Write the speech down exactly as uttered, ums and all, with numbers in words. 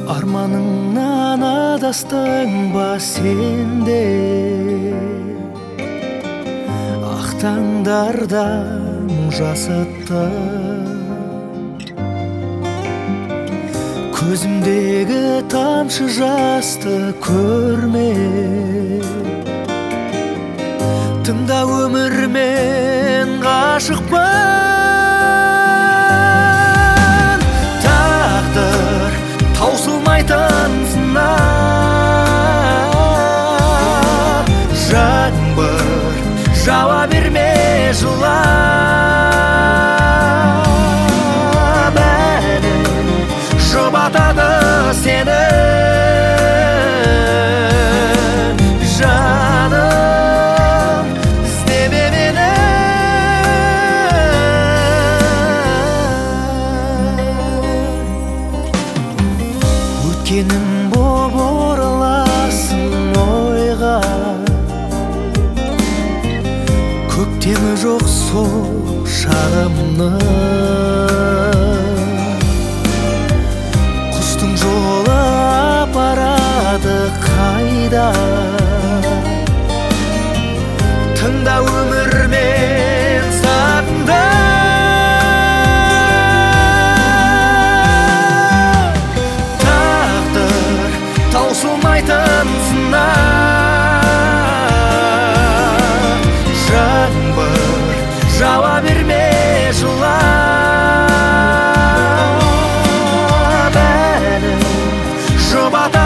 Арманыңнан адастың ба сенде, ақ таңдарда мұң жасытты. Көзімдегі тамшы жасты көрме, тыңда өмірмен ғашықпын. Тағдыр таусылмайтын сынақ, жаңбыр жауа берме жылап. Әнім жұбатады сені, жаным іздеме мені. Өткенім боп ораласың ойға, көктемі жоқ сол шағымның. Құстың жолы апарады қайда, тыңда өмірмен сағында. Тағдыр таусылмайтын сынақ, жаңбыр жауа берме жылап. Әнім жұбатады